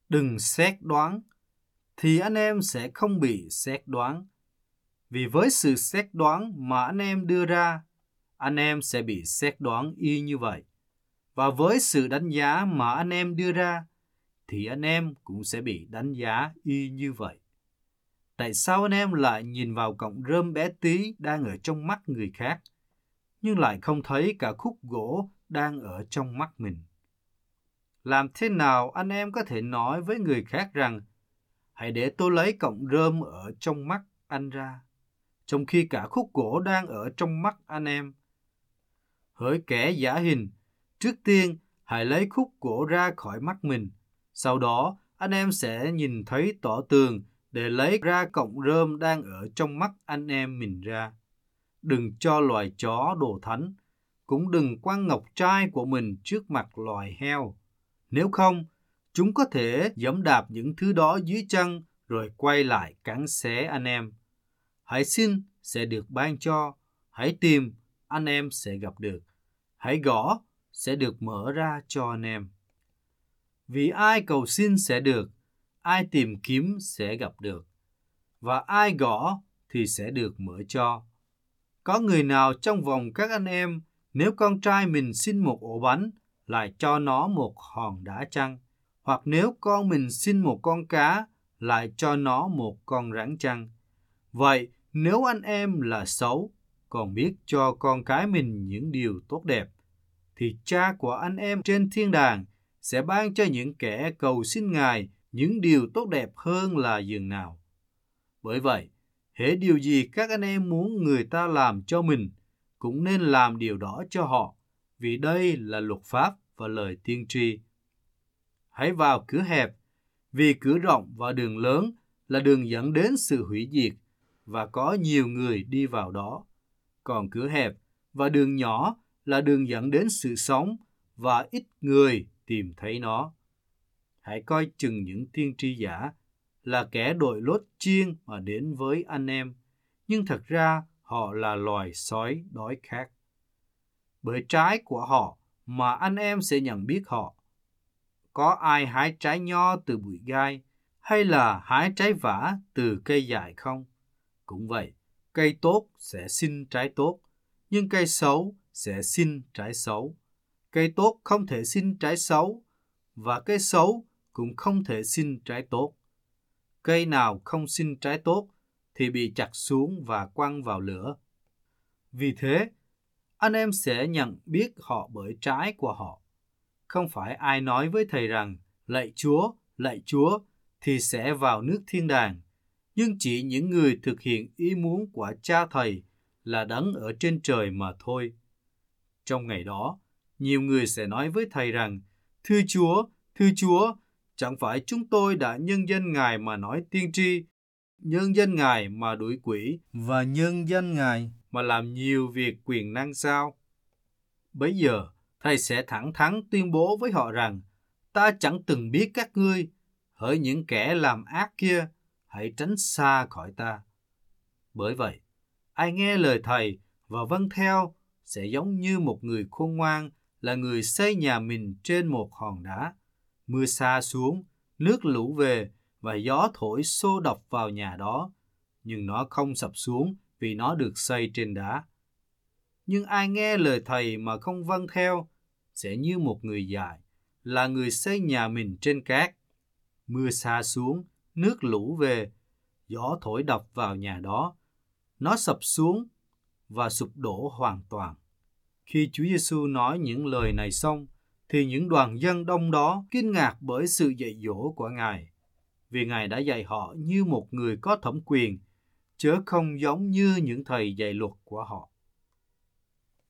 đừng xét đoán, thì anh em sẽ không bị xét đoán. Vì với sự xét đoán mà anh em đưa ra, anh em sẽ bị xét đoán y như vậy. Và với sự đánh giá mà anh em đưa ra, thì anh em cũng sẽ bị đánh giá y như vậy. Tại sao anh em lại nhìn vào cọng rơm bé tí đang ở trong mắt người khác, nhưng lại không thấy cả khúc gỗ đang ở trong mắt mình? Làm thế nào anh em có thể nói với người khác rằng, hãy để tôi lấy cọng rơm ở trong mắt anh ra, trong khi cả khúc gỗ đang ở trong mắt anh em? Hỡi kẻ giả hình, trước tiên hãy lấy khúc gỗ ra khỏi mắt mình, sau đó anh em sẽ nhìn thấy tỏ tường để lấy ra cọng rơm đang ở trong mắt anh em mình ra. Đừng cho loài chó đồ thánh, cũng đừng quăng ngọc trai của mình trước mặt loài heo. Nếu không, chúng có thể giẫm đạp những thứ đó dưới chân rồi quay lại cắn xé anh em. Hãy xin sẽ được ban cho, hãy tìm, anh em sẽ gặp được. Hãy gõ, sẽ được mở ra cho anh em. Vì ai cầu xin sẽ được, ai tìm kiếm sẽ gặp được, và ai gõ thì sẽ được mở cho. Có người nào trong vòng các anh em, nếu con trai mình xin một ổ bánh, lại cho nó một hòn đá chăng? Hoặc nếu con mình xin một con cá, lại cho nó một con rắn chăng? Vậy, nếu anh em là xấu, còn biết cho con cái mình những điều tốt đẹp, thì Cha của anh em trên thiên đàng sẽ ban cho những kẻ cầu xin Ngài những điều tốt đẹp hơn là giường nào. Bởi vậy, hễ điều gì các anh em muốn người ta làm cho mình, cũng nên làm điều đó cho họ, vì đây là luật pháp và lời tiên tri. Hãy vào cửa hẹp, vì cửa rộng và đường lớn là đường dẫn đến sự hủy diệt, và có nhiều người đi vào đó. Còn cửa hẹp và đường nhỏ là đường dẫn đến sự sống, và ít người tìm thấy nó. Hãy coi chừng những tiên tri giả, là kẻ đội lốt chiên mà đến với anh em, nhưng thật ra họ là loài sói đói khát. Bởi trái của họ mà anh em sẽ nhận biết họ. Có ai hái trái nho từ bụi gai, hay là hái trái vả từ cây dại không? Cũng vậy, cây tốt sẽ sinh trái tốt, nhưng cây xấu sẽ sinh trái xấu. Cây tốt không thể sinh trái xấu, và cây xấu cũng không thể sinh trái tốt. Cây nào không sinh trái tốt thì bị chặt xuống và quăng vào lửa. Vì thế, anh em sẽ nhận biết họ bởi trái của họ. Không phải ai nói với thầy rằng, lạy Chúa, thì sẽ vào nước thiên đàng, nhưng chỉ những người thực hiện ý muốn của Cha thầy là đấng ở trên trời mà thôi. Trong ngày đó, nhiều người sẽ nói với thầy rằng, thưa Chúa, chẳng phải chúng tôi đã nhân danh Ngài mà nói tiên tri, nhân danh Ngài mà đuổi quỷ, và nhân danh Ngài mà làm nhiều việc quyền năng sao? Bấy giờ, thầy sẽ thẳng thắn tuyên bố với họ rằng, ta chẳng từng biết các ngươi, hỡi những kẻ làm ác kia, hãy tránh xa khỏi ta. Bởi vậy, ai nghe lời thầy và vâng theo sẽ giống như một người khôn ngoan, là người xây nhà mình trên một hòn đá. Mưa sa xuống, nước lũ về và gió thổi xô đập vào nhà đó, nhưng nó không sập xuống vì nó được xây trên đá. Nhưng ai nghe lời thầy mà không vâng theo sẽ như một người dại, là người xây nhà mình trên cát. Mưa sa xuống, nước lũ về, gió thổi đập vào nhà đó, nó sập xuống và sụp đổ hoàn toàn. Khi Chúa Giêsu nói những lời này xong, thì những đoàn dân đông đó kinh ngạc bởi sự dạy dỗ của Ngài, vì Ngài đã dạy họ như một người có thẩm quyền, chớ không giống như những thầy dạy luật của họ.